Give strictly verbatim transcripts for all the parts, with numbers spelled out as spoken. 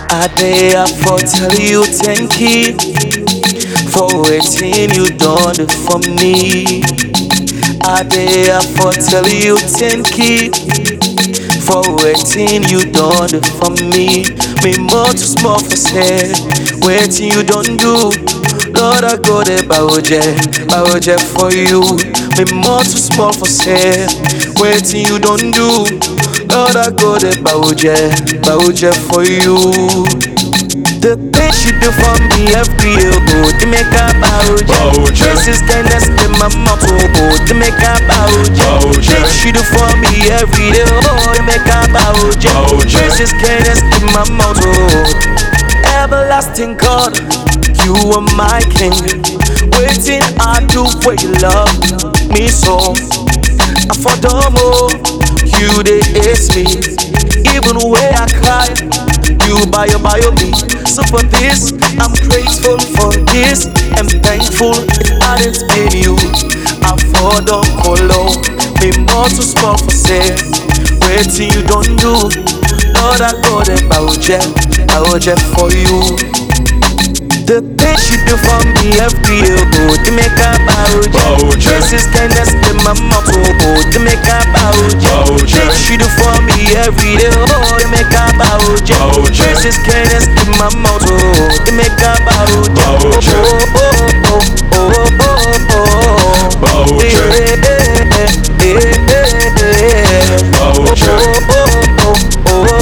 I dare for tell you thank you for waiting you done for me. I dare for tell you thank you for waiting you done for me. Me more too small for say waiting you don't do. Lord, I go there baoje, baoje for you. Me more too small for say waiting you don't do. Lord, I go there baoje, baoje for you. The things you do for me every year, go to make a baoje. This is kindness in my mouth, go to make a baoje. Things you do for me every day, oh, to make a baoje. This is kindness in my mouth, oh. Everlasting God, you are my King. Waiting I do for you love me so. I for the more you they ace me, even where I cry, you bio bio me. So for this, I'm grateful for this and thankful if I didn't pay you. I for the colo, me more too small for say, waiting you don't do. Lord, I go there baoje, baoje for you. The things you do for me every year, go to make a baoje. This is kindness in my mouth, go to make a baoje. Things you do for me every day, oh, to make a baoje. This is kindness in my mouth, oh, to make a baoje. Oh, oh, oh, oh, oh, oh, oh. Eh, eh, eh, eh, eh, eh. Oh, oh, oh, oh, oh,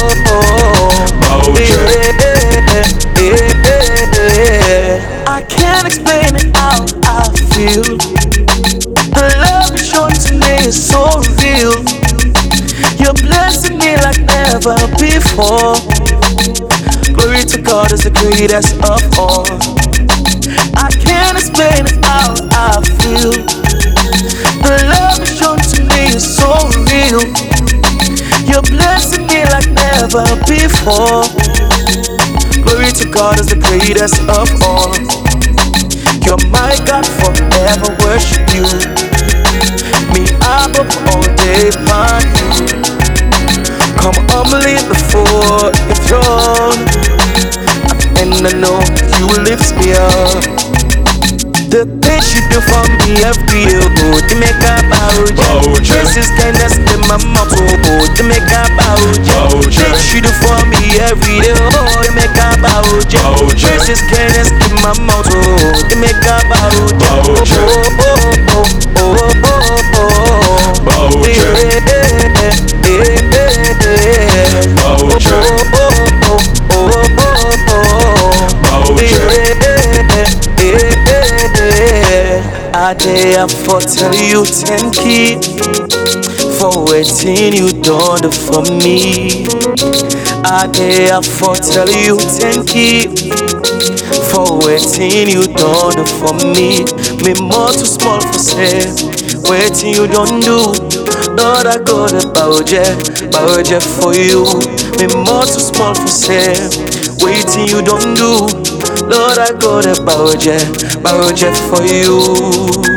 oh. Eh, eh, eh, eh, eh. I can't explain it how I feel. The love you shown to me is so real. You're blessing me like never before. Glory to God is the greatest of all. I can't explain it how I feel. The love you shown to me is so real. You're blessing me like never before. Glory to God is the greatest of all. You're my God, forever worship you. Me up all day upon you. Come humbly before your throne, and I know you will lift me up. The things you do for me every year, go to make a baoje. This is kindness in my mouth, go to make a baoje. Things you do for me every day, oh, to make a baoje. This is kindness in my mouth, oh, to make a baoje. Oh, oh, oh, oh, oh, oh, oh. Eh, eh, eh, eh, eh. Oh, oh, oh, oh, oh, oh. Eh, eh, eh, eh. I dare for tell you thank you for waiting you done for me. I dare for tell you thank you for waiting you done for me. Me more too small for say, waiting you don't do. Lord, I go to baoje, baoje for you. Me more too small for say, waiting you don't do. Lord, I go to baoje, baoje for you.